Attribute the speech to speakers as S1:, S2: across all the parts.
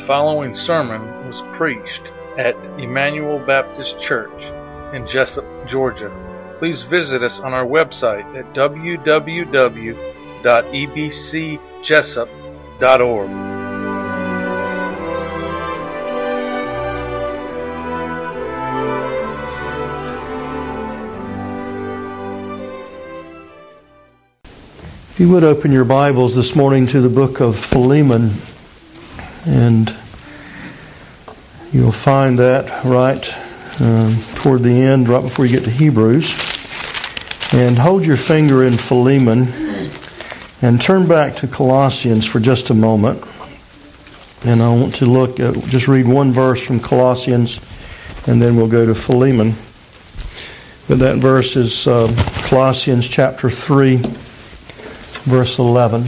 S1: following sermon was preached at Emmanuel Baptist Church in Jessup, Georgia. Please visit us on our website at www.ebcjessup.org.
S2: If you would open your Bibles this morning to the book of Philemon, and you'll find that right toward the end, right before you get to Hebrews. And hold your finger in Philemon and turn back to Colossians for just a moment. And I want to look at, just read one verse from Colossians, and then we'll go to Philemon. But that verse is Colossians chapter 3, verse 11.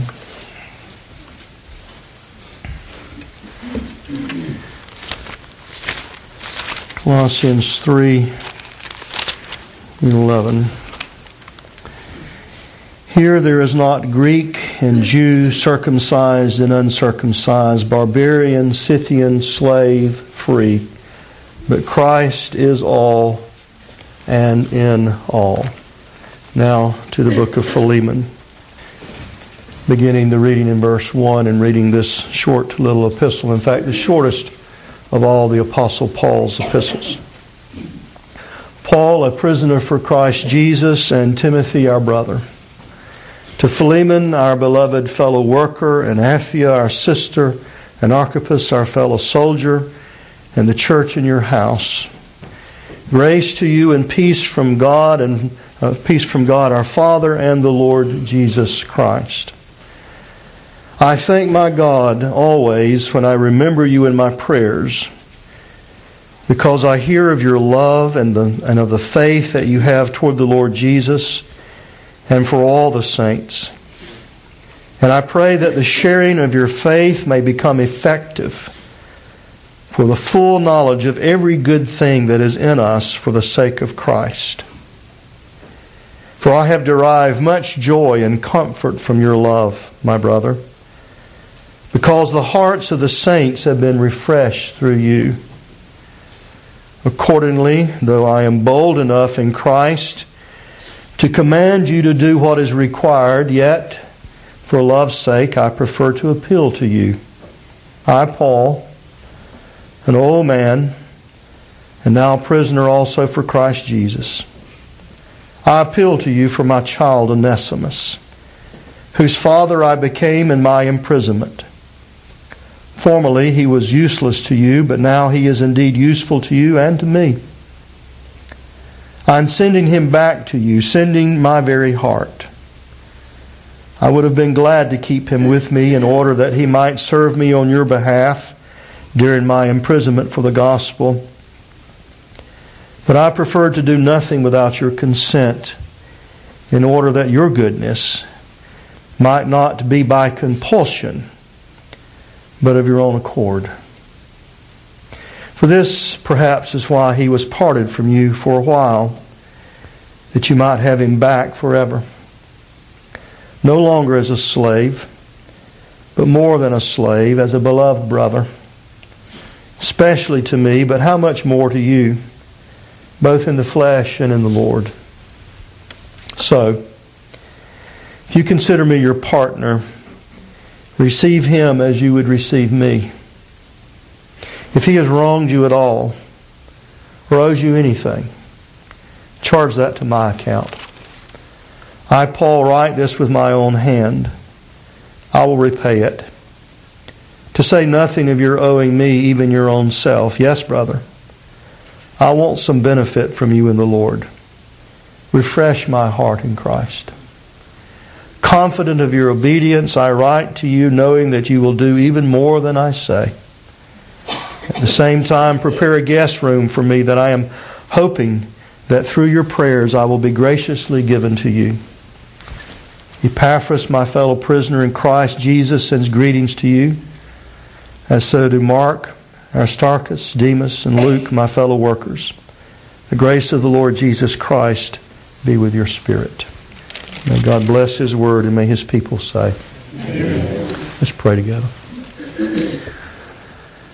S2: Colossians 3:11. Here there is not Greek and Jew, circumcised and uncircumcised, barbarian, Scythian, slave, free, but Christ is all and in all. Now to the book of Philemon, beginning the reading in verse 1 and reading this short little epistle. In fact, the shortest of all the Apostle Paul's epistles. Paul, a prisoner for Christ Jesus, and Timothy, our brother. To Philemon, our beloved fellow worker, and Apphia, our sister, and Archippus, our fellow soldier, and the church in your house. Grace to you and peace from God, our Father, and the Lord Jesus Christ. I thank my God always when I remember you in my prayers, because I hear of your love and of the faith that you have toward the Lord Jesus and for all the saints. And I pray that the sharing of your faith may become effective for the full knowledge of every good thing that is in us for the sake of Christ. For I have derived much joy and comfort from your love, my brother, because the hearts of the saints have been refreshed through you. Accordingly, though I am bold enough in Christ to command you to do what is required, yet, for love's sake, I prefer to appeal to you. I, Paul, an old man, and now a prisoner also for Christ Jesus, I appeal to you for my child Onesimus, whose father I became in my imprisonment. Formerly he was useless to you, but now he is indeed useful to you and to me. I am sending him back to you, sending my very heart. I would have been glad to keep him with me in order that he might serve me on your behalf during my imprisonment for the gospel. But I preferred to do nothing without your consent, in order that your goodness might not be by compulsion, but of your own accord. For this, perhaps, is why he was parted from you for a while, that you might have him back forever. No longer as a slave, but more than a slave, as a beloved brother, especially to me, but how much more to you, both in the flesh and in the Lord. So, if you consider me your partner, receive him as you would receive me. If he has wronged you at all, or owes you anything, charge that to my account. I, Paul, write this with my own hand. I will repay it. To say nothing of your owing me even your own self. Yes, brother, I want some benefit from you in the Lord. Refresh my heart in Christ. Confident of your obedience, I write to you knowing that you will do even more than I say. At the same time, prepare a guest room for me, that I am hoping that through your prayers I will be graciously given to you. Epaphras, my fellow prisoner in Christ Jesus, sends greetings to you, as so do Mark, Aristarchus, Demas, and Luke, my fellow workers. The grace of the Lord Jesus Christ be with your spirit. May God bless His word, and may His people say, Amen. Let's pray together.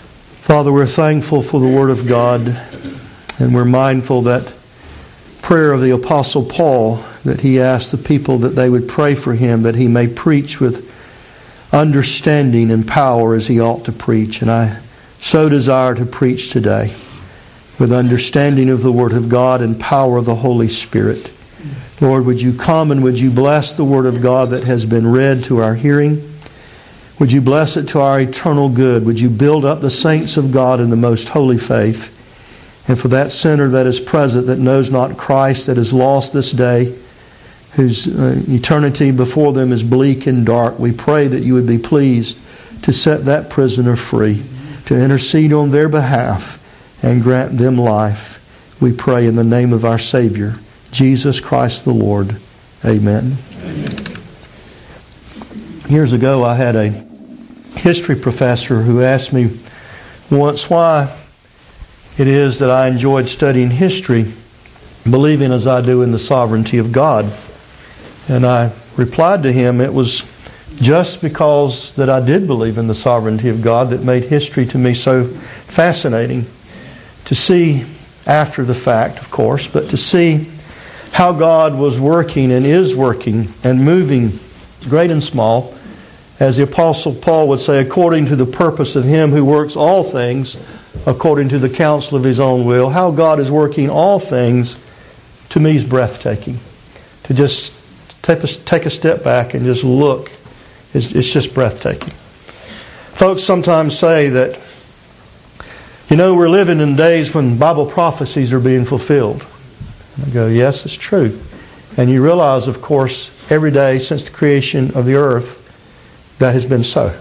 S2: Father, we're thankful for the Word of God, and we're mindful that prayer of the Apostle Paul, that he asked the people that they would pray for him, that he may preach with understanding and power as he ought to preach. And I so desire to preach today with understanding of the Word of God and power of the Holy Spirit. Lord, would you come and would you bless the Word of God that has been read to our hearing? Would you bless it to our eternal good? Would you build up the saints of God in the most holy faith? And for that sinner that is present, that knows not Christ, that is lost this day, whose eternity before them is bleak and dark, we pray that you would be pleased to set that prisoner free, to intercede on their behalf and grant them life. We pray in the name of our Savior, Jesus Christ the Lord. Amen. Amen. Years ago, I had a history professor who asked me once why it is that I enjoyed studying history, believing as I do in the sovereignty of God. And I replied to him, it was just because that I did believe in the sovereignty of God that made history to me so fascinating. To see after the fact, of course, but to see how God was working and is working and moving, great and small, as the Apostle Paul would say, according to the purpose of Him who works all things according to the counsel of His own will. How God is working all things, to me, is breathtaking. To just take a step back and just look, it's just breathtaking. Folks sometimes say that, we're living in days when Bible prophecies are being fulfilled. I go, yes, it's true. And you realize, of course, every day since the creation of the earth, that has been so.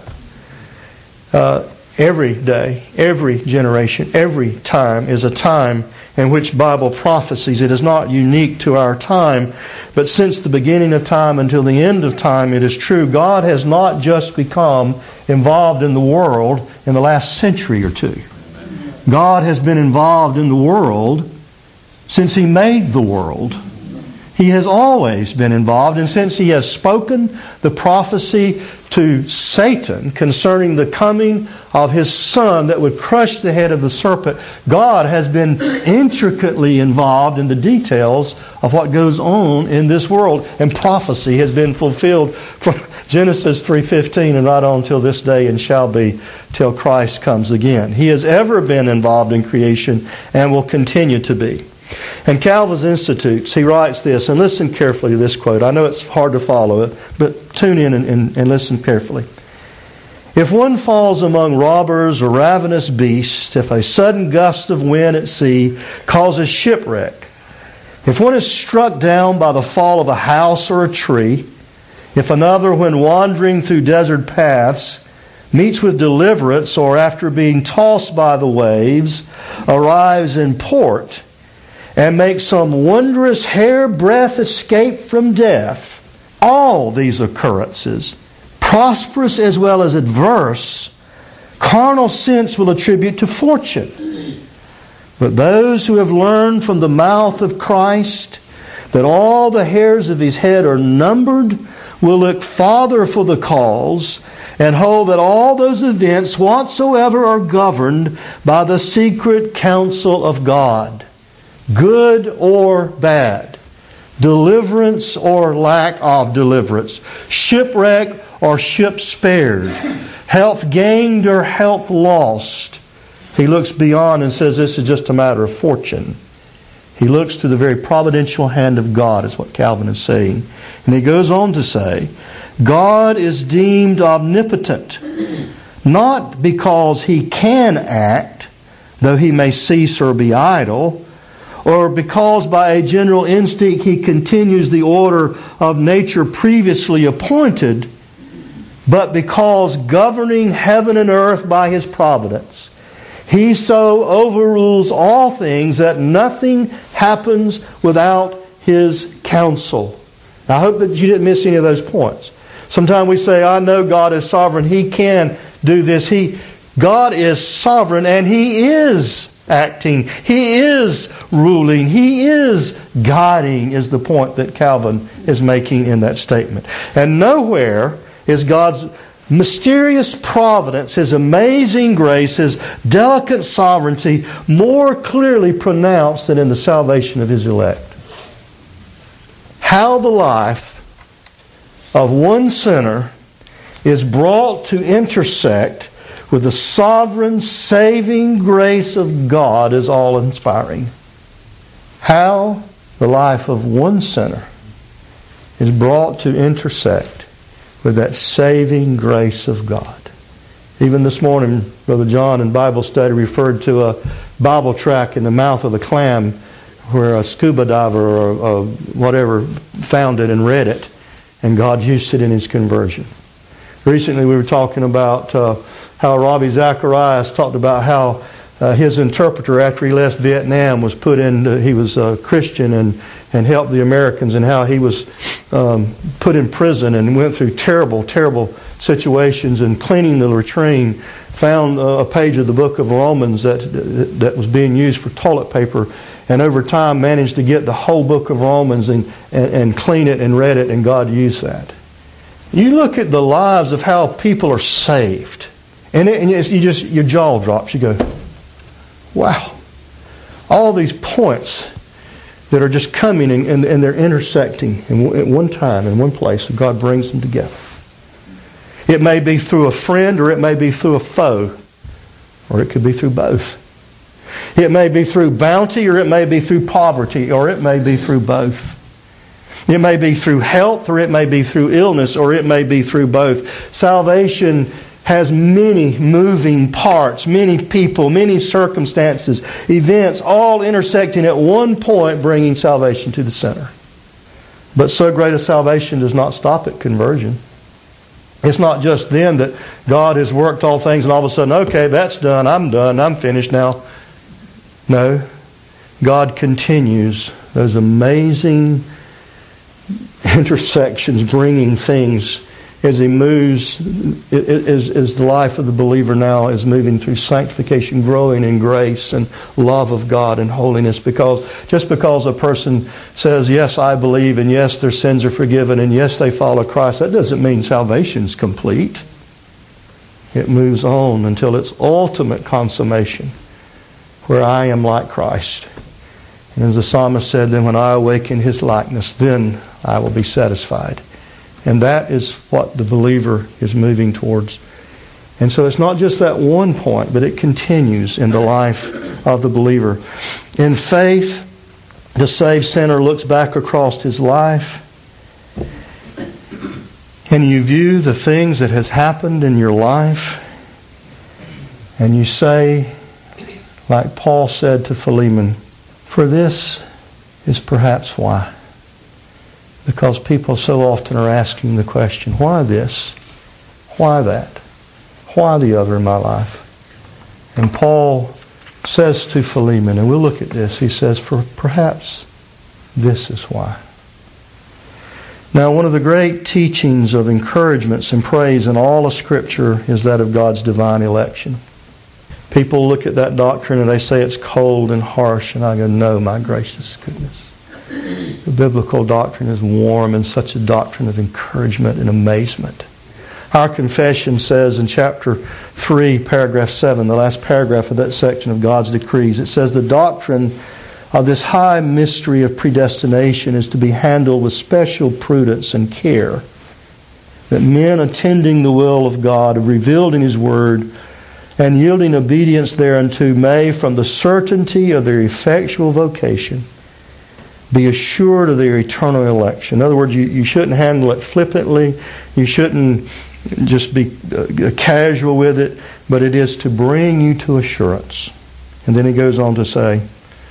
S2: Every day, every generation, every time is a time in which Bible prophecies, it is not unique to our time, but since the beginning of time until the end of time, it is true. God has not just become involved in the world in the last century or two. God has been involved in the world since He made the world. He has always been involved, and since He has spoken the prophecy to Satan concerning the coming of His Son that would crush the head of the serpent, God has been intricately involved in the details of what goes on in this world, and prophecy has been fulfilled from Genesis 3:15 and right on till this day, and shall be till Christ comes again. He has ever been involved in creation and will continue to be. In Calvin's Institutes, he writes this, and listen carefully to this quote. I know it's hard to follow it, but tune in and listen carefully. If one falls among robbers or ravenous beasts, if a sudden gust of wind at sea causes shipwreck, if one is struck down by the fall of a house or a tree, if another, when wandering through desert paths, meets with deliverance, or after being tossed by the waves, arrives in port, and make some wondrous hairbreadth escape from death, all these occurrences, prosperous as well as adverse, carnal sense will attribute to fortune. But those who have learned from the mouth of Christ that all the hairs of His head are numbered will look farther for the cause and hold that all those events whatsoever are governed by the secret counsel of God. Good or bad, deliverance or lack of deliverance, shipwreck or ship spared, health gained or health lost. He looks beyond and says this is just a matter of fortune. He looks to the very providential hand of God, is what Calvin is saying. And he goes on to say, God is deemed omnipotent, not because He can act, though He may cease or be idle, or because by a general instinct He continues the order of nature previously appointed, but because governing heaven and earth by His providence, He so overrules all things that nothing happens without His counsel. Now, I hope that you didn't miss any of those points. Sometimes we say, I know God is sovereign. He can do this. God is sovereign, and He is acting. He is ruling. He is guiding, is the point that Calvin is making in that statement. And nowhere is God's mysterious providence, His amazing grace, His delicate sovereignty more clearly pronounced than in the salvation of His elect. How the life of one sinner is brought to intersect with the sovereign, saving grace of God is all-inspiring. How the life of one sinner is brought to intersect with that saving grace of God. Even this morning, Brother John in Bible study referred to a Bible tract in the mouth of the clam where a scuba diver or whatever found it and read it, and God used it in his conversion. Recently we were talking about how Ravi Zacharias talked about how his interpreter after he left Vietnam was put in, he was a Christian and helped the Americans, and how he was put in prison and went through terrible, terrible situations, and cleaning the latrine, found a page of the book of Romans that was being used for toilet paper, and over time managed to get the whole book of Romans and clean it and read it, and God used that. You look at the lives of how people are saved, and your jaw drops. You go, wow. All these points that are just coming and they're intersecting at one time, in one place, and God brings them together. It may be through a friend, or it may be through a foe, or it could be through both. It may be through bounty, or it may be through poverty, or it may be through both. It may be through health, or it may be through illness, or it may be through both. Salvation has many moving parts, many people, many circumstances, events, all intersecting at one point, bringing salvation to the center. But so great a salvation does not stop at conversion. It's not just then that God has worked all things and all of a sudden, okay, that's done, I'm finished now. No, God continues those amazing intersections, bringing things as He moves, as the life of the believer now is moving through sanctification, growing in grace and love of God and holiness. Just because a person says, yes, I believe, and yes, their sins are forgiven, and yes, they follow Christ, that doesn't mean salvation's complete. It moves on until its ultimate consummation, where I am like Christ. And as the psalmist said, then when I awaken His likeness, then I will be satisfied. And that is what the believer is moving towards. And so it's not just that one point, but it continues in the life of the believer. In faith, the saved sinner looks back across his life, and you view the things that has happened in your life, and you say, like Paul said to Philemon, for this is perhaps why. Because people so often are asking the question, why this? Why that? Why the other in my life? And Paul says to Philemon, and we'll look at this, he says, for perhaps this is why. Now, one of the great teachings of encouragements and praise in all of Scripture is that of God's divine election. People look at that doctrine and they say it's cold and harsh, and I go, no, my gracious goodness. The biblical doctrine is warm, and such a doctrine of encouragement and amazement. Our confession says in chapter 3, paragraph 7, the last paragraph of that section of God's decrees, it says the doctrine of this high mystery of predestination is to be handled with special prudence and care, that men attending the will of God, revealed in His Word, and yielding obedience thereunto may, from the certainty of their effectual vocation, be assured of their eternal election. In other words, you shouldn't handle it flippantly. You shouldn't just be casual with it, but it is to bring you to assurance. And then he goes on to say,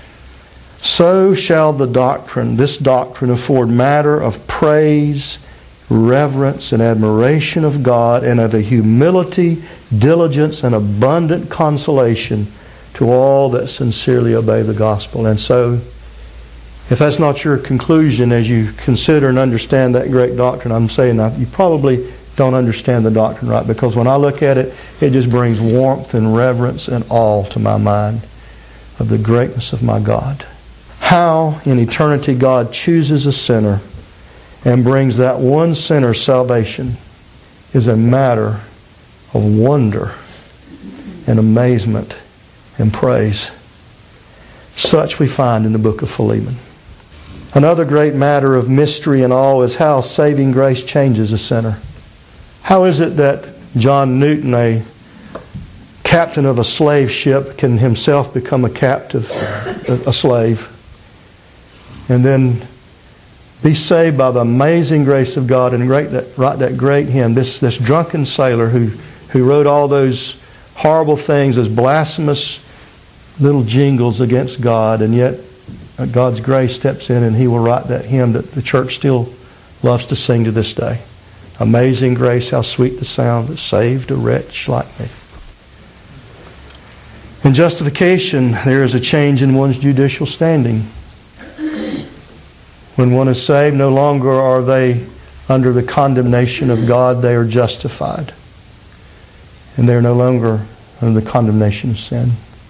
S2: so shall this doctrine afford matter of praise, reverence, and admiration of God, and of a humility, diligence, and abundant consolation to all that sincerely obey the gospel. And so, if that's not your conclusion as you consider and understand that great doctrine, I'm saying that you probably don't understand the doctrine right, because when I look at it, it just brings warmth and reverence and awe to my mind of the greatness of my God. How in eternity God chooses a sinner and brings that one sinner's salvation is a matter of wonder and amazement and praise. Such we find in the book of Philemon. Another great matter of mystery and awe is how saving grace changes a sinner. How is it that John Newton, a captain of a slave ship, can himself become a captive, a slave, and then be saved by the amazing grace of God and write that great hymn? This drunken sailor who wrote all those horrible things, those blasphemous little jingles against God, and yet God's grace steps in and he will write that hymn that the church still loves to sing to this day. Amazing grace, how sweet the sound that saved a wretch like me. In justification, there is a change in one's judicial standing. When one is saved, no longer are they under the condemnation of God. They are justified. And they are no longer under the condemnation of sin.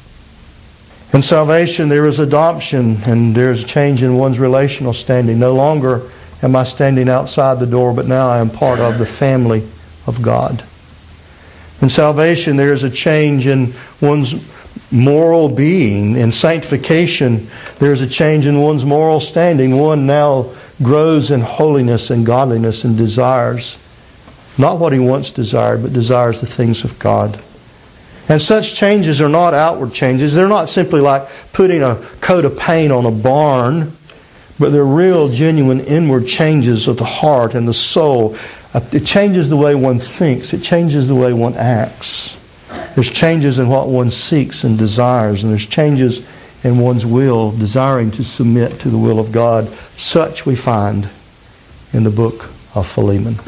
S2: In salvation, there is adoption, and there is a change in one's relational standing. No longer am I standing outside the door, but now I am part of the family of God. In salvation, there is a change in one's moral being. In sanctification, there is a change in one's moral standing. One now grows in holiness and godliness and desires not what he once desired, but desires the things of God. And such changes are not outward changes. They're not simply like putting a coat of paint on a barn, but they're real, genuine inward changes of the heart and the soul. It changes the way one thinks. It changes the way one acts. There's changes in what one seeks and desires, and there's changes in one's will, desiring to submit to the will of God. Such we find in the book of Philemon.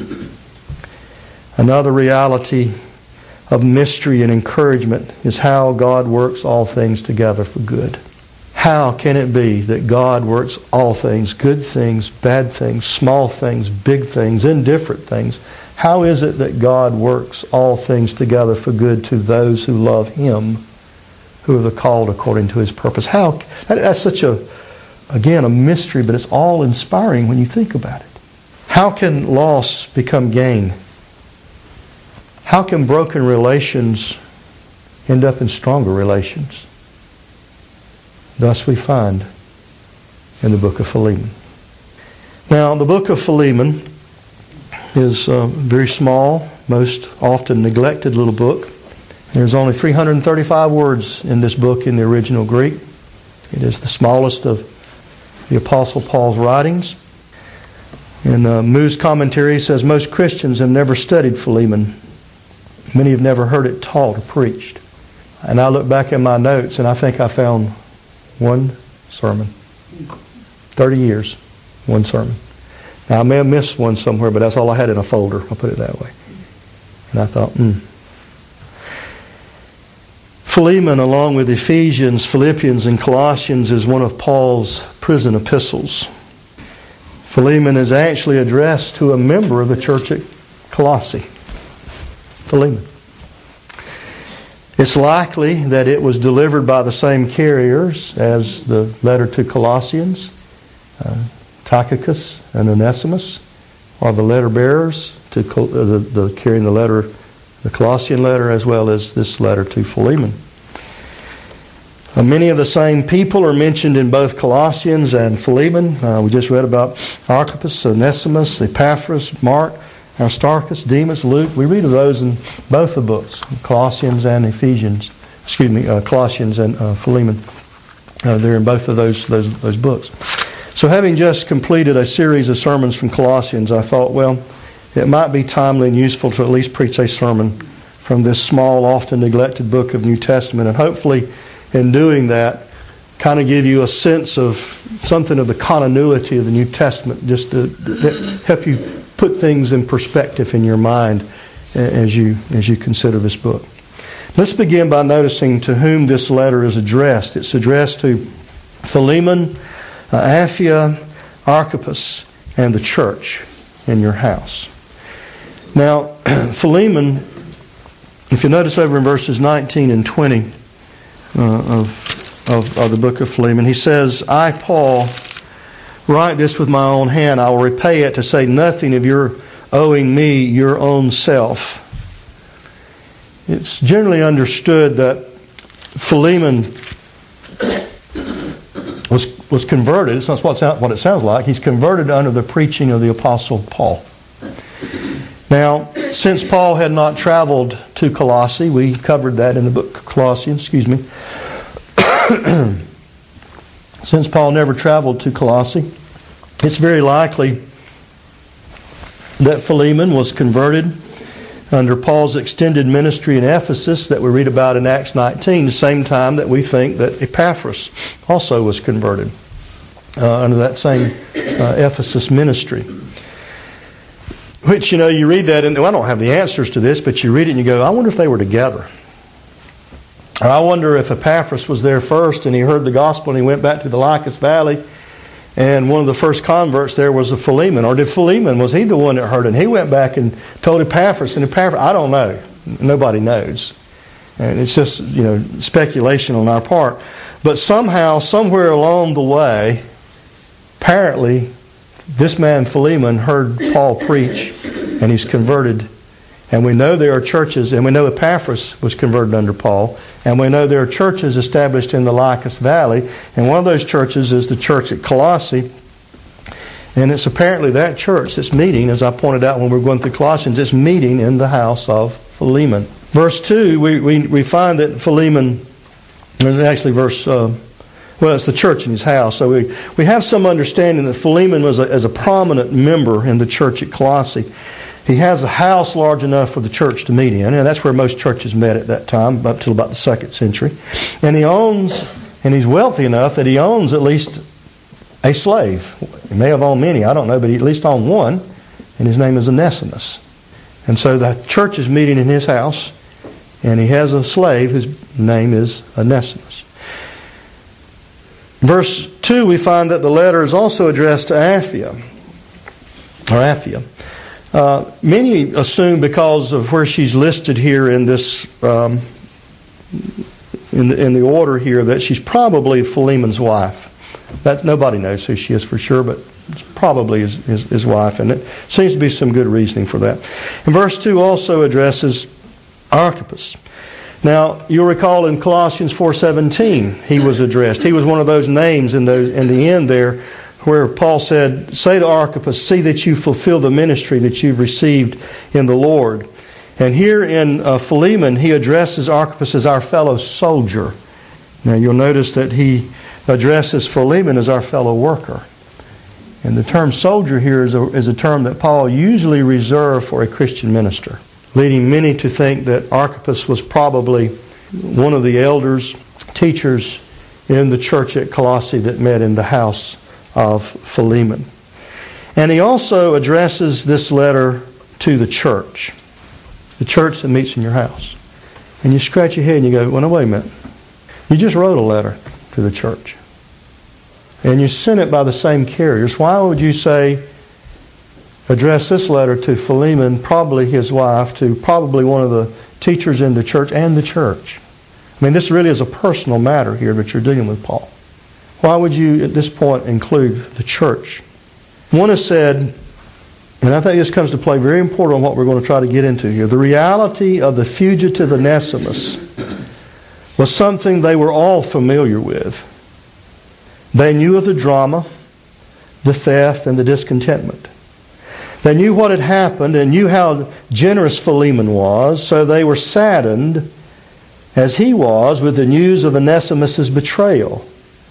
S2: Another reality of mystery and encouragement is how God works all things together for good. How can it be that God works all things, good things, bad things, small things, big things, indifferent things? How is it that God works all things together for good to those who love Him, who are the called according to His purpose? How? That's such a mystery, but it's all inspiring when you think about it. How can loss become gain? How can broken relations end up in stronger relations? Thus we find in the book of Philemon. Now, the book of Philemon is a very small, most often neglected little book. There's only 335 words in this book in the original Greek. It is the smallest of the Apostle Paul's writings. And Moo's commentary says most Christians have never studied Philemon. Many have never heard it taught or preached. And I look back in my notes and I think I found one sermon. 30 years, one sermon. Now I may have missed one somewhere, but that's all I had in a folder. I'll put it that way. And I thought, Philemon, along with Ephesians, Philippians, and Colossians, is one of Paul's prison epistles. Philemon is actually addressed to a member of the church at Colossae. Philemon. It's likely that it was delivered by the same carriers as the letter to Colossians. Tychicus and Onesimus are the letter bearers to carrying the letter, the Colossian letter, as well as this letter to Philemon. Many of the same people are mentioned in both Colossians and Philemon. We just read about Archippus, Onesimus, Epaphras, Mark, Aristarchus, Demas, Luke. We read of those in both the books, Colossians and Ephesians. Colossians and Philemon. They're in both of those books. So having just completed a series of sermons from Colossians, I thought, well, it might be timely and useful to at least preach a sermon from this small, often neglected book of New Testament. And hopefully, in doing that, kind of give you a sense of something of the continuity of the New Testament, just to help you put things in perspective in your mind as you consider this book. Let's begin by noticing to whom this letter is addressed. It's addressed to Philemon, Apphia, Archippus, and the church in your house. Now, Philemon, if you notice over in verses 19 and 20 of the book of Philemon, he says, I, Paul, write this with my own hand. I will repay it, to say nothing of your owing me your own self. It's generally understood that Philemon was converted. It's not what it sounds like. He's converted under the preaching of the Apostle Paul. Now, since Paul had not traveled to Colossae, we covered that in the book of Colossians, Since Paul never traveled to Colossae, it's very likely that Philemon was converted under Paul's extended ministry in Ephesus that we read about in Acts 19, the same time that we think that Epaphras also was converted under that same Ephesus ministry. Which, you read that, and I don't have the answers to this, but you read it and you go, I wonder if they were together. Or I wonder if Epaphras was there first and he heard the gospel and he went back to the Lycus Valley, and one of the first converts there was a Philemon. Or did Philemon, was he the one that heard it? And he went back and told Epaphras, and Epaphras, I don't know. Nobody knows. And it's just, speculation on our part. But somehow, somewhere along the way, apparently, this man Philemon heard Paul preach, and he's converted. And we know there are churches, and we know Epaphras was converted under Paul, and we know there are churches established in the Lycus Valley, and one of those churches is the church at Colossae. And it's apparently that church that's meeting, as I pointed out when we were going through Colossians, it's meeting in the house of Philemon. Verse 2, we find that Philemon, actually it's the church in his house. So we have some understanding that Philemon was as a prominent member in the church at Colossae. He has a house large enough for the church to meet in, and that's where most churches met at that time, up till about the 2nd century. And he's wealthy enough that he owns at least a slave. He may have owned many, I don't know, but he at least owned one, and his name is Onesimus. And so the church is meeting in his house, and he has a slave whose name is Onesimus. Verse 2, we find that the letter is also addressed to Apphia. Many assume, because of where she's listed here in this in the order here, that she's probably Philemon's wife. That nobody knows who she is for sure, but it's probably his wife, and it seems to be some good reasoning for that. And verse 2 also addresses Archippus. Now, you'll recall in Colossians 4:17, he was addressed. He was one of those names in the end there, where Paul said, say to Archippus, see that you fulfill the ministry that you've received in the Lord. And here in Philemon, he addresses Archippus as our fellow soldier. Now you'll notice that he addresses Philemon as our fellow worker. And the term soldier here is a term that Paul usually reserved for a Christian minister, leading many to think that Archippus was probably one of the elders, teachers in the church at Colossae that met in the house of Philemon. And he also addresses this letter to the church that meets in your house. And you scratch your head and you go, well, no, wait a minute. You just wrote a letter to the church. And you sent it by the same carriers. Why would you say, address this letter to Philemon, probably his wife, to probably one of the teachers in the church and the church? I mean, this really is a personal matter here that you're dealing with Paul. Why would you, at this point, include the church? One has said, and I think this comes to play very important on what we're going to try to get into here, the reality of the fugitive Onesimus was something they were all familiar with. They knew of the drama, the theft, and the discontentment. They knew what had happened and knew how generous Philemon was, so they were saddened, as he was, with the news of Onesimus' betrayal.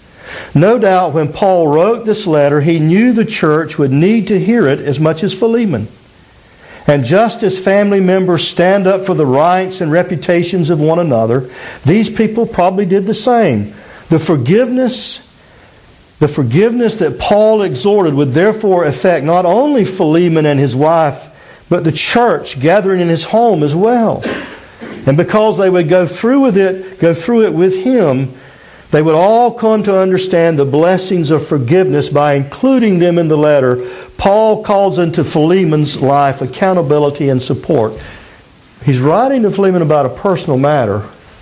S2: No doubt when Paul wrote this letter, he knew the church would need to hear it as much as Philemon. And just as family members stand up for the rights and reputations of one another, these people probably did the same. The forgiveness that Paul exhorted would therefore affect not only Philemon and his wife, but the church gathering in his home as well. And because they would go through it with him, they would all come to understand the blessings of forgiveness by including them in the letter. Paul calls into Philemon's life accountability and support. He's writing to Philemon about a personal matter,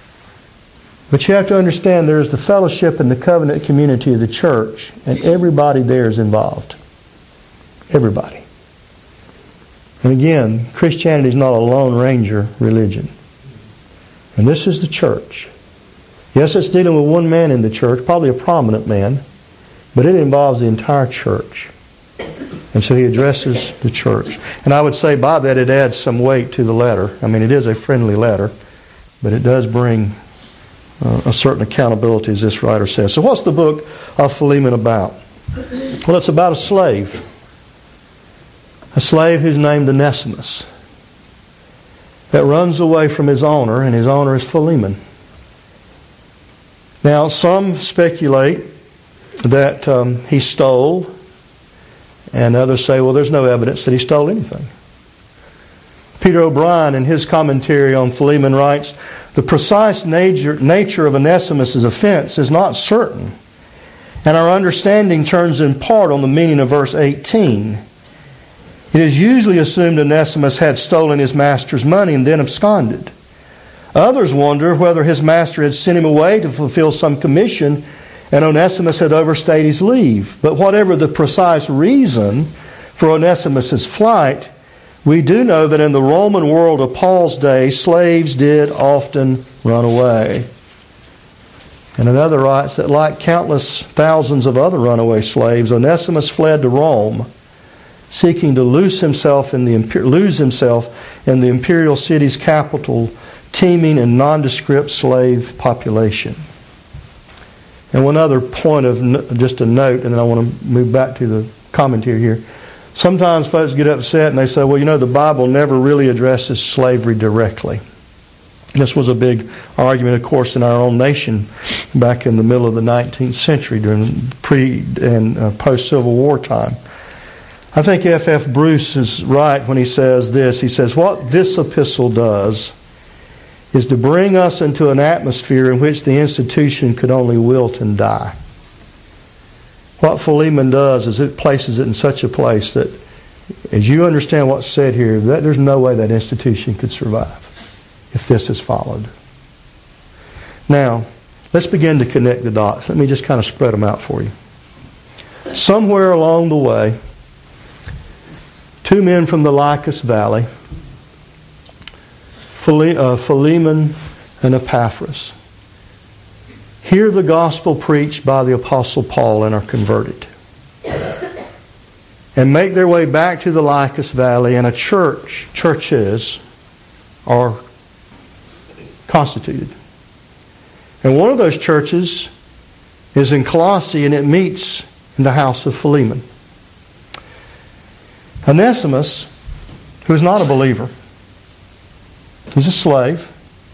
S2: but you have to understand there is the fellowship and the covenant community of the church, and everybody there is involved. Everybody. And again, Christianity is not a Lone Ranger religion. And this is the church. Yes, it's dealing with one man in the church, probably a prominent man, but it involves the entire church. And so he addresses the church. And I would say by that it adds some weight to the letter. I mean, it is a friendly letter, but it does bring a certain accountability, as this writer says. So what's the book of Philemon about? Well, it's about a slave. A slave who's named Onesimus, that runs away from his owner, and his owner is Philemon. Now, some speculate that he stole, and others say, well, there's no evidence that he stole anything. Peter O'Brien, in his commentary on Philemon, writes, the precise nature of Onesimus' offense is not certain, and our understanding turns in part on the meaning of verse 18. It is usually assumed Onesimus had stolen his master's money and then absconded. Others wonder whether his master had sent him away to fulfill some commission and Onesimus had overstayed his leave. But whatever the precise reason for Onesimus' flight, we do know that in the Roman world of Paul's day, slaves did often run away. And another writes that like countless thousands of other runaway slaves, Onesimus fled to Rome, seeking to lose himself in the imperial city's capital, teeming in nondescript slave population. And one other point of just a note, and then I want to move back to the commentary here. Sometimes folks get upset and they say, well, you know, the Bible never really addresses slavery directly. This was a big argument, of course, in our own nation back in the middle of the 19th century during pre- and post-Civil War time. I think F.F. Bruce is right when he says this. He says, what this epistle does is to bring us into an atmosphere in which the institution could only wilt and die. What Philemon does is it places it in such a place that, as you understand what's said here, that there's no way that institution could survive if this is followed. Now, let's begin to connect the dots. Let me just kind of spread them out for you. Somewhere along the way, two men from the Lycus Valley, Philemon and Epaphras, hear the gospel preached by the Apostle Paul and are converted, and make their way back to the Lycus Valley, and churches are constituted. And one of those churches is in Colossae, and it meets in the house of Philemon. Onesimus, who is not a believer, he's a slave,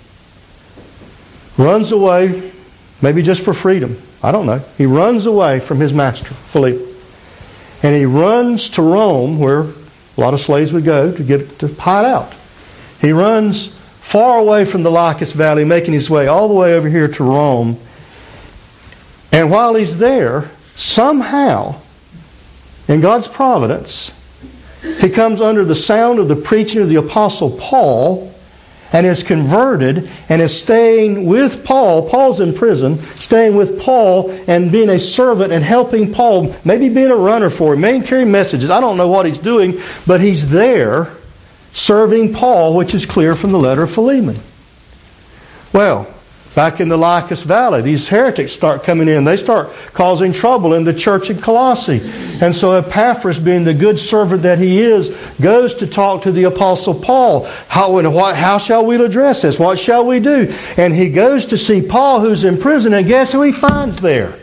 S2: runs away, maybe just for freedom. I don't know. He runs away from his master, Philemon. And he runs to Rome, where a lot of slaves would go to hide out. He runs far away from the Lycus Valley, making his way all the way over here to Rome. And while he's there, somehow, in God's providence, he comes under the sound of the preaching of the Apostle Paul and is converted and is staying with Paul. Paul's in prison, staying with Paul and being a servant and helping Paul, maybe being a runner for him, maybe carrying messages. I don't know what he's doing, but he's there serving Paul, which is clear from the letter of Philemon. Well, back in the Lycus Valley, these heretics start coming in. They start causing trouble in the church in Colossae. And so Epaphras, being the good servant that he is, goes to talk to the Apostle Paul. How shall we address this? What shall we do? And he goes to see Paul, who's in prison, and guess who he finds there?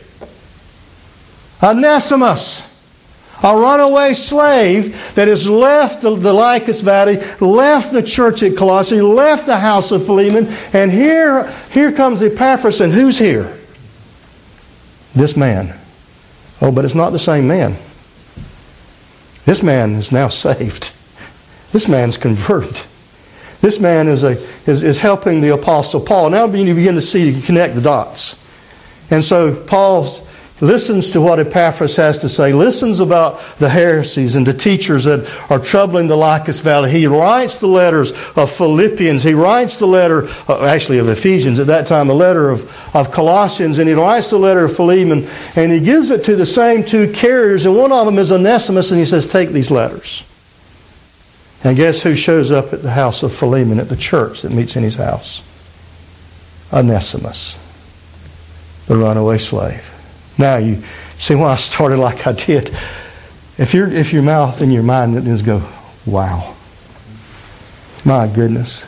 S2: Onesimus, a runaway slave that has left the Lycus Valley, left the church at Colossae, left the house of Philemon, and here comes Epaphras, and who's here? This man. Oh, but it's not the same man. This man is now saved. This man's converted. This man is helping the Apostle Paul. Now you begin to see, you connect the dots. And so Paul listens to what Epaphras has to say, listens about the heresies and the teachers that are troubling the Lycus Valley. He writes the letters of Philippians. He writes the letter, of Ephesians at that time, the letter of Colossians, and he writes the letter of Philemon, and he gives it to the same two carriers, and one of them is Onesimus, and he says, take these letters. And guess who shows up at the house of Philemon at the church that meets in his house? Onesimus, the runaway slave. Now you see why I started like I did. If your mouth and your mind would just go, wow. My goodness.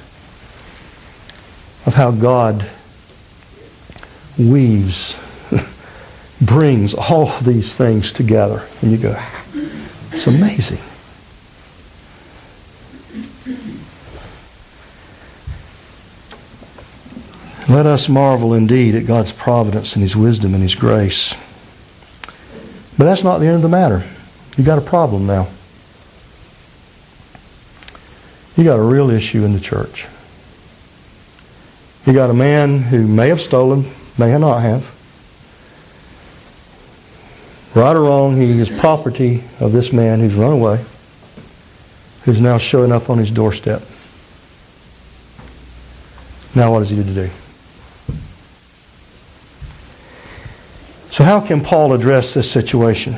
S2: Of how God weaves, brings all of these things together. And you go, it's amazing. Let us marvel indeed at God's providence and His wisdom and His grace. But that's not the end of the matter. You've got a problem now. You got a real issue in the church. You got a man who may have stolen, may not have. Right or wrong, he is property of this man who's run away, who's now showing up on his doorstep. Now what is he to do? So how can Paul address this situation?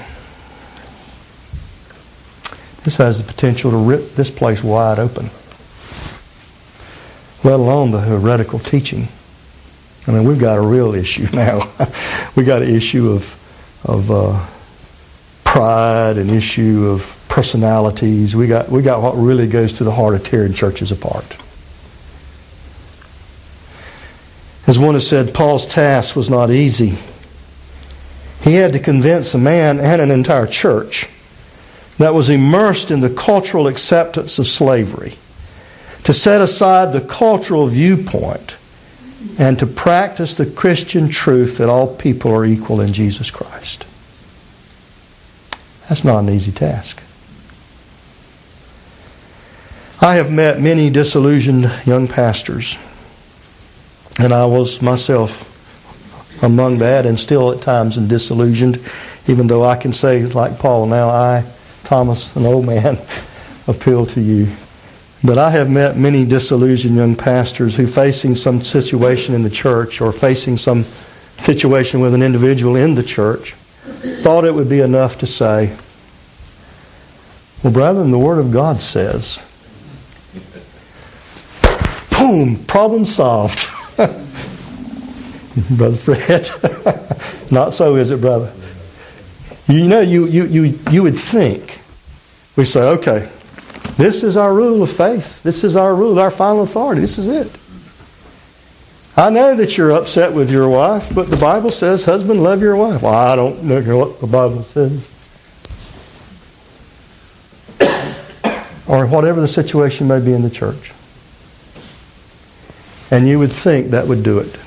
S2: This has the potential to rip this place wide open, let alone the heretical teaching. I mean, we've got a real issue now. We've got an issue of pride, an issue of personalities. We got what really goes to the heart of tearing churches apart. As one has said, Paul's task was not easy. He had to convince a man and an entire church that was immersed in the cultural acceptance of slavery to set aside the cultural viewpoint and to practice the Christian truth that all people are equal in Jesus Christ. That's not an easy task. I have met many disillusioned young pastors, and I was myself among that, and still at times am disillusioned, even though I can say, like Paul, now I, Thomas, an old man, appeal to you. But I have met many disillusioned young pastors who, facing some situation in the church or facing some situation with an individual in the church, thought it would be enough to say, well, brethren, the Word of God says, boom, problem solved. Brother Fred. Not so, is it, brother? You know, you would think, we say, okay, this is our rule of faith. This is our rule, our final authority. This is it. I know that you're upset with your wife, but the Bible says, husband, love your wife. Well, I don't know what the Bible says. Or whatever the situation may be in the church. And you would think that would do it.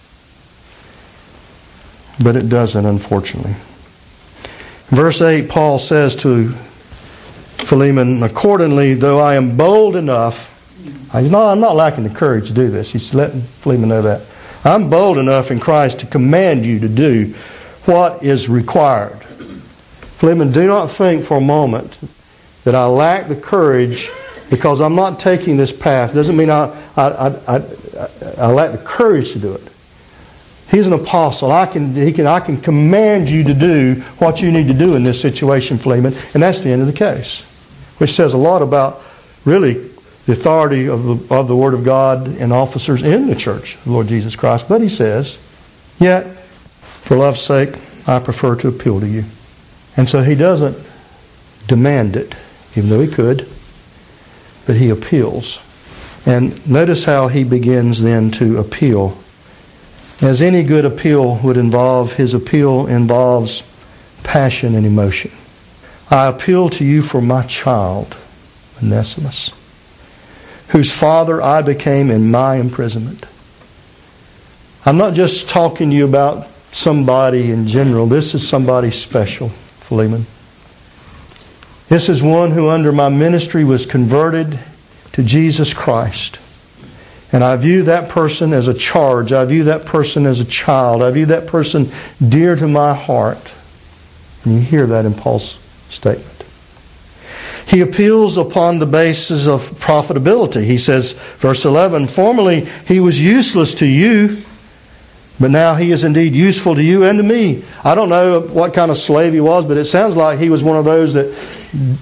S2: But it doesn't, unfortunately. Verse 8, Paul says to Philemon, accordingly, though I am bold enough, I'm not lacking the courage to do this. He's letting Philemon know that. I'm bold enough in Christ to command you to do what is required. Philemon, do not think for a moment that I lack the courage because I'm not taking this path. It doesn't mean I lack the courage to do it. He's an apostle. I can command you to do what you need to do in this situation, Philemon, and that's the end of the case. Which says a lot about really the authority of the Word of God and officers in the church of the Lord Jesus Christ. But he says, yet, for love's sake, I prefer to appeal to you. And so he doesn't demand it, even though he could, but he appeals. And notice how he begins then to appeal. As any good appeal would involve, his appeal involves passion and emotion. I appeal to you for my child, Onesimus, whose father I became in my imprisonment. I'm not just talking to you about somebody in general. This is somebody special, Philemon. This is one who under my ministry was converted to Jesus Christ. And I view that person as a charge. I view that person as a child. I view that person dear to my heart. And you hear that in Paul's statement. He appeals upon the basis of profitability. He says, verse 11, formerly he was useless to you, but now he is indeed useful to you and to me. I don't know what kind of slave he was, but it sounds like he was one of those that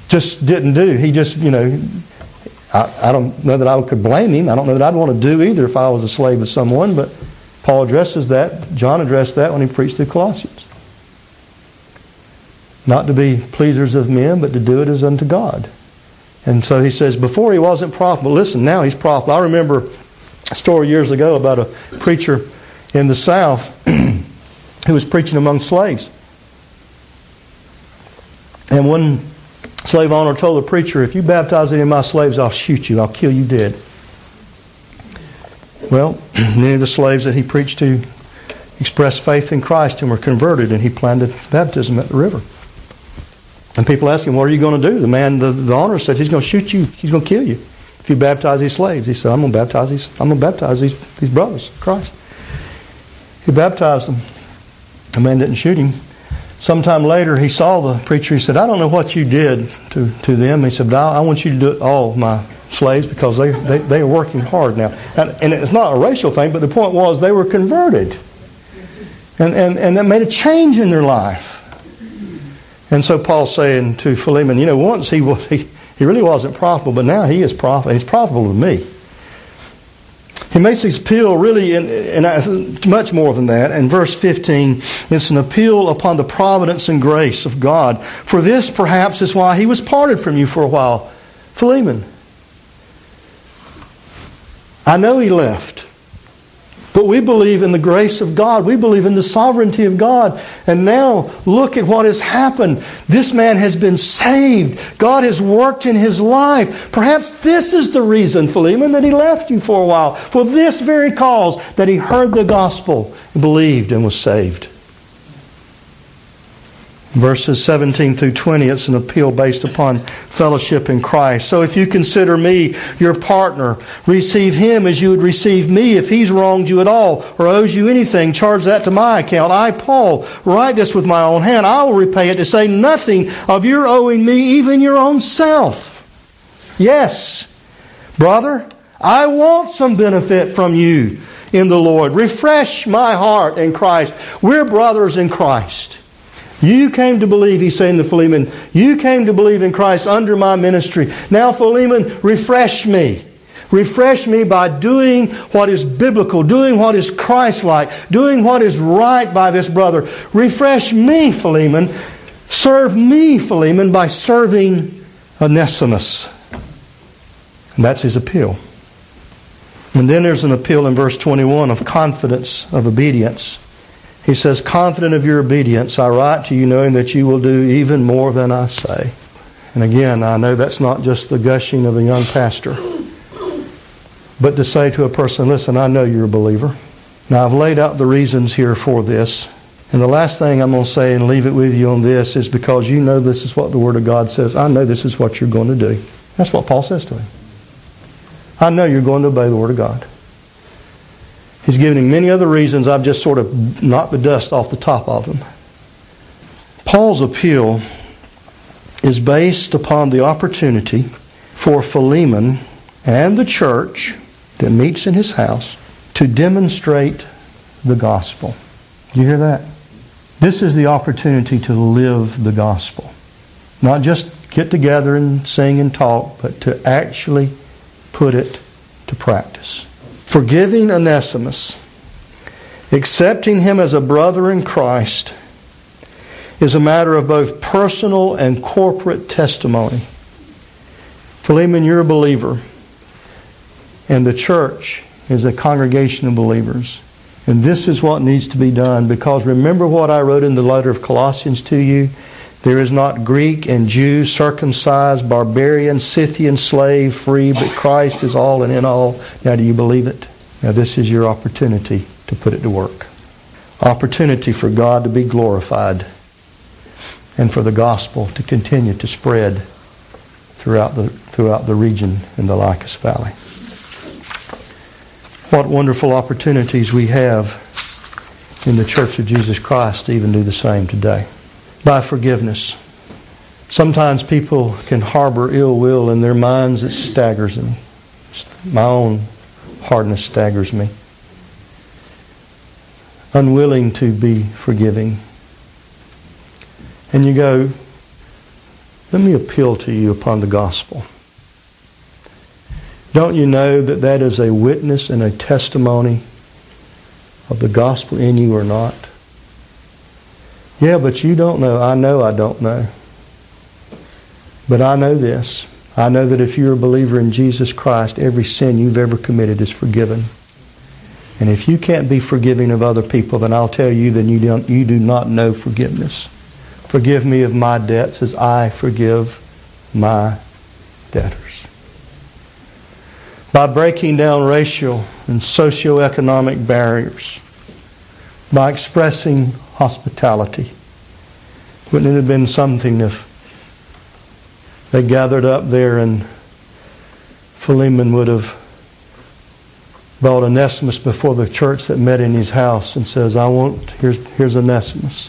S2: just didn't do. He just, I don't know that I could blame him. I don't know that I'd want to do either if I was a slave of someone, but Paul addresses that. John addressed that when he preached to the Colossians. Not to be pleasers of men, but to do it as unto God. And so he says, before he wasn't profitable. Listen, now he's profitable. I remember a story years ago about a preacher in the South who was preaching among slaves. And one slave owner told the preacher, if you baptize any of my slaves, I'll shoot you. I'll kill you dead. Well, many of the slaves that he preached to expressed faith in Christ and were converted, and he planned a baptism at the river. And people asked him, what are you going to do? The man, the owner said, he's going to shoot you. He's going to kill you if you baptize these slaves. He said, I'm going to baptize these brothers in Christ. He baptized them. The man didn't shoot him. Sometime later, he saw the preacher. He said, I don't know what you did to them. He said, but I want you to do it all my slaves because they are working hard now. And it's not a racial thing, but the point was they were converted. And that made a change in their life. And so Paul's saying to Philemon, once he really wasn't profitable, but now he is profitable. He's profitable to me. He makes this appeal really in much more than that. In verse 15, it's an appeal upon the providence and grace of God. For this, perhaps, is why he was parted from you for a while. Philemon, I know he left. But we believe in the grace of God. We believe in the sovereignty of God. And now, look at what has happened. This man has been saved. God has worked in his life. Perhaps this is the reason, Philemon, that he left you for a while. For this very cause, that he heard the gospel, believed, and was saved. Verses 17 through 20, it's an appeal based upon fellowship in Christ. So if you consider me your partner, receive him as you would receive me. If he's wronged you at all or owes you anything, charge that to my account. I, Paul, write this with my own hand. I will repay it, to say nothing of your owing me, even your own self. Yes, brother, I want some benefit from you in the Lord. Refresh my heart in Christ. We're brothers in Christ. You came to believe, he's saying to Philemon, you came to believe in Christ under my ministry. Now, Philemon, refresh me. Refresh me by doing what is biblical, doing what is Christ-like, doing what is right by this brother. Refresh me, Philemon. Serve me, Philemon, by serving Onesimus. And that's his appeal. And then there's an appeal in verse 21 of confidence, of obedience. He says, confident of your obedience, I write to you knowing that you will do even more than I say. And again, I know that's not just the gushing of a young pastor. But to say to a person, listen, I know you're a believer. Now, I've laid out the reasons here for this. And the last thing I'm going to say and leave it with you on this is because you know this is what the Word of God says. I know this is what you're going to do. That's what Paul says to him. I know you're going to obey the Word of God. He's given him many other reasons. I've just sort of knocked the dust off the top of them. Paul's appeal is based upon the opportunity for Philemon and the church that meets in his house to demonstrate the gospel. Do you hear that? This is the opportunity to live the gospel. Not just get together and sing and talk, but to actually put it to practice. Forgiving Onesimus, accepting him as a brother in Christ, is a matter of both personal and corporate testimony. Philemon, you're a believer, and the church is a congregation of believers. And this is what needs to be done, because remember what I wrote in the letter of Colossians to you? There is not Greek and Jew, circumcised, barbarian, Scythian, slave, free, but Christ is all and in all. Now, do you believe it? Now, this is your opportunity to put it to work. Opportunity for God to be glorified and for the gospel to continue to spread throughout the region in the Lycus Valley. What wonderful opportunities we have in the Church of Jesus Christ to even do the same today. By forgiveness. Sometimes people can harbor ill will in their minds. It staggers me. My own hardness staggers me. Unwilling to be forgiving. And you go, let me appeal to you upon the gospel. Don't you know that that is a witness and a testimony of the gospel in you or not? Yeah, but you don't know. I know I don't know. But I know this. I know that if you're a believer in Jesus Christ, every sin you've ever committed is forgiven. And if you can't be forgiving of other people, then I'll tell you, then you do not know forgiveness. Forgive me of my debts as I forgive my debtors. By breaking down racial and socioeconomic barriers, by expressing hospitality. Wouldn't it have been something if they gathered up there and Philemon would have brought Onesimus before the church that met in his house and says, here's Onesimus.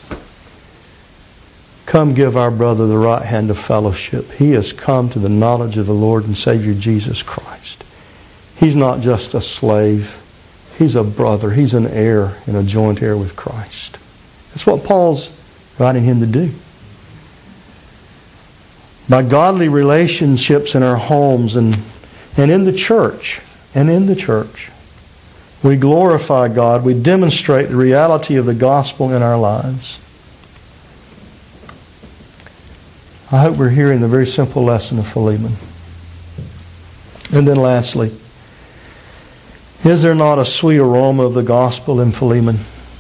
S2: Come give our brother the right hand of fellowship. He has come to the knowledge of the Lord and Savior Jesus Christ. He's not just a slave. He's a brother. He's an heir and a joint heir with Christ. That's what Paul's writing him to do. By godly relationships in our homes and in the church, we glorify God. We demonstrate the reality of the gospel in our lives. I hope we're hearing the very simple lesson of Philemon. And then lastly, is there not a sweet aroma of the gospel in Philemon?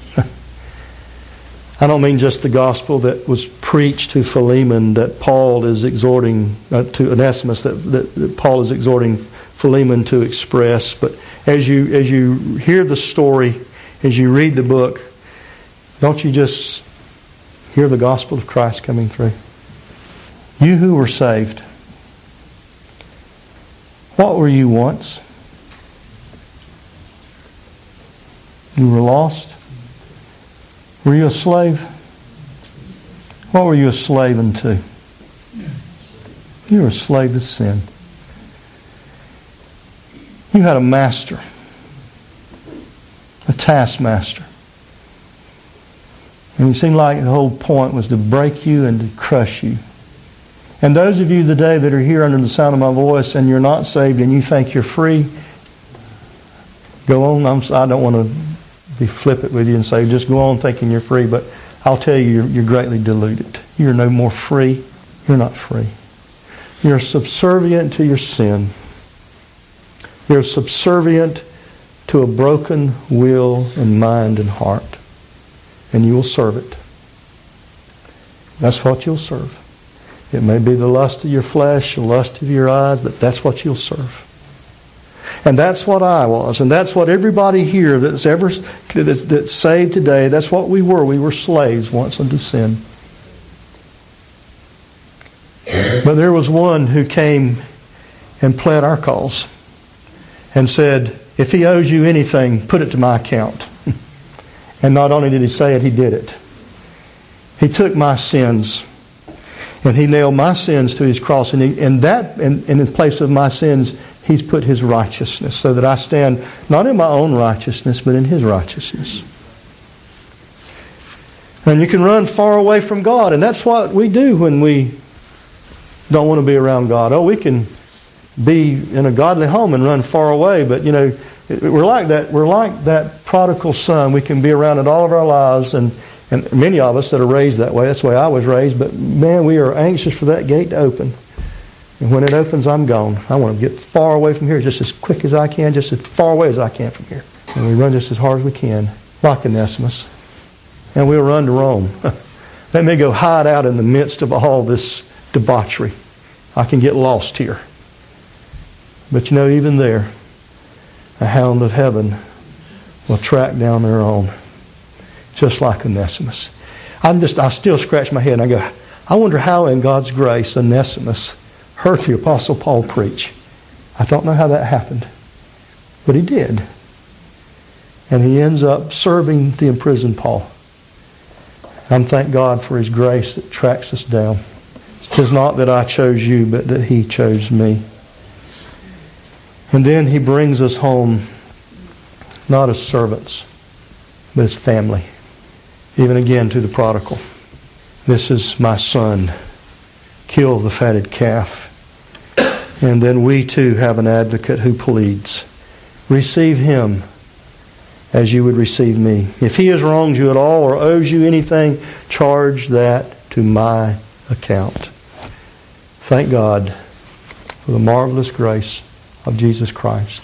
S2: I don't mean just the gospel that was preached to Philemon that Paul is exhorting, to Onesimus, that Paul is exhorting Philemon to express. But as you hear the story, as you read the book, don't you just hear the gospel of Christ coming through? You who were saved, what were you once? You were lost? Were you a slave? What were you a slave unto? You were a slave to sin. You had a master, a taskmaster. And it seemed like the whole point was to break you and to crush you. And those of you today that are here under the sound of my voice and you're not saved and you think you're free, go on. I don't want to be flippant with you and say, just go on thinking you're free, but I'll tell you, you're greatly deluded. You're no more free. You're not free. You're subservient to your sin. You're subservient to a broken will and mind and heart. And you will serve it. That's what you'll serve. It may be the lust of your flesh, the lust of your eyes, but that's what you'll serve. And that's what I was. And that's what everybody here that's saved today, that's what we were. We were slaves once unto sin. But there was one who came and pled our cause and said, if he owes you anything, put it to my account. And not only did he say it, he did it. He took my sins and he nailed my sins to his cross. And in place of my sins, he's put his righteousness so that I stand not in my own righteousness, but in his righteousness. And you can run far away from God. And that's what we do when we don't want to be around God. Oh, we can be in a godly home and run far away. But, we're like that. We're like that prodigal son. We can be around it all of our lives. And many of us that are raised that way, that's the way I was raised. But, man, we are anxious for that gate to open. And when it opens, I'm gone. I want to get far away from here just as quick as I can, just as far away as I can from here. And we run just as hard as we can, like Onesimus. And we'll run to Rome. Let me go hide out in the midst of all this debauchery. I can get lost here. But even there, a hound of heaven will track down their own, just like Onesimus. I still scratch my head and I go, I wonder how in God's grace Onesimus heard the Apostle Paul preach. I don't know how that happened, but he did. And he ends up serving the imprisoned Paul. And thank God for his grace that tracks us down. It is not that I chose you, but that he chose me. And then he brings us home, not as servants, but as family. Even again to the prodigal. This is my son. kill the fatted calf. And then we too have an advocate who pleads. Receive him as you would receive me. If he has wronged you at all or owes you anything, charge that to my account. Thank God for the marvelous grace of Jesus Christ.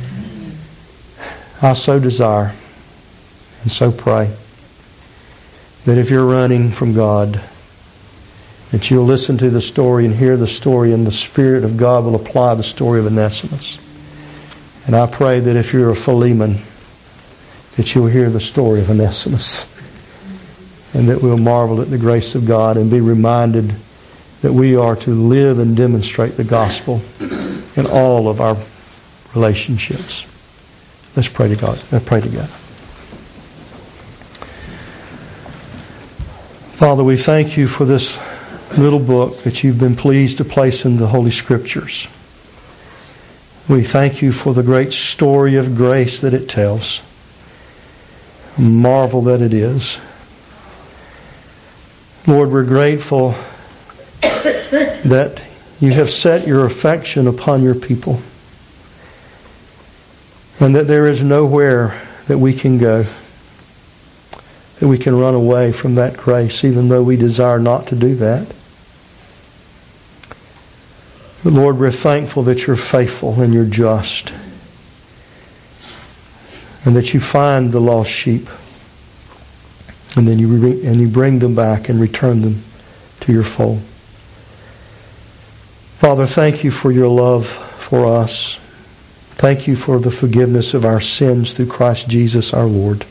S2: I so desire and so pray that if you're running from God, that you'll listen to the story and hear the story, and the Spirit of God will apply the story of Onesimus. And I pray that if you're a Philemon, that you'll hear the story of Onesimus, and that we'll marvel at the grace of God and be reminded that we are to live and demonstrate the gospel in all of our relationships. Let's pray to God. Let's pray together. Father, we thank you for this little book that you've been pleased to place in the Holy Scriptures. We thank you for the great story of grace that it tells. Marvel that it is. Lord, we're grateful that you have set your affection upon your people, and that there is nowhere that we can go, that we can run away from that grace, even though we desire not to do that. But Lord, we're thankful that you're faithful and you're just, and that you find the lost sheep, and then you bring them back and return them to your fold. Father, thank you for your love for us. Thank you for the forgiveness of our sins through Christ Jesus our Lord.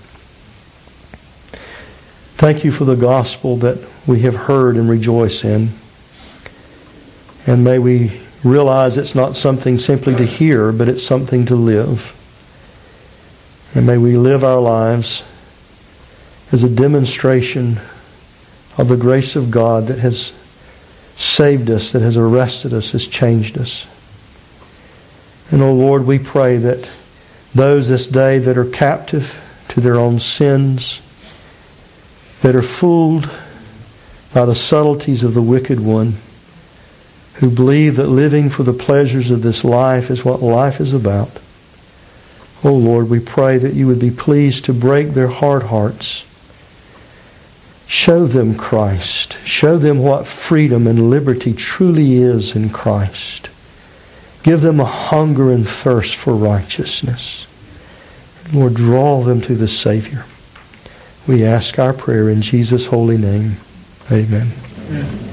S2: Thank you for the gospel that we have heard and rejoice in. And may we realize it's not something simply to hear, but it's something to live. And may we live our lives as a demonstration of the grace of God that has saved us, that has arrested us, has changed us. And, oh Lord, we pray that those this day that are captive to their own sins, that are fooled by the subtleties of the wicked one, who believe that living for the pleasures of this life is what life is about. Oh Lord, we pray that you would be pleased to break their hard hearts. Show them Christ. Show them what freedom and liberty truly is in Christ. Give them a hunger and thirst for righteousness. Lord, draw them to the Savior. We ask our prayer in Jesus' holy name. Amen. Amen.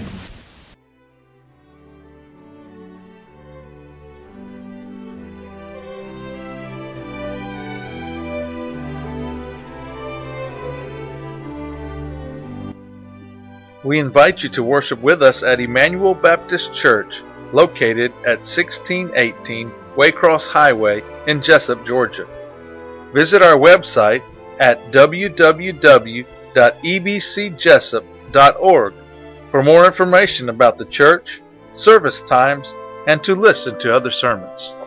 S1: We invite you to worship with us at Emmanuel Baptist Church, located at 1618 Waycross Highway in Jesup, Georgia. Visit our website at www.ebcjesup.org for more information about the church, service times, and to listen to other sermons.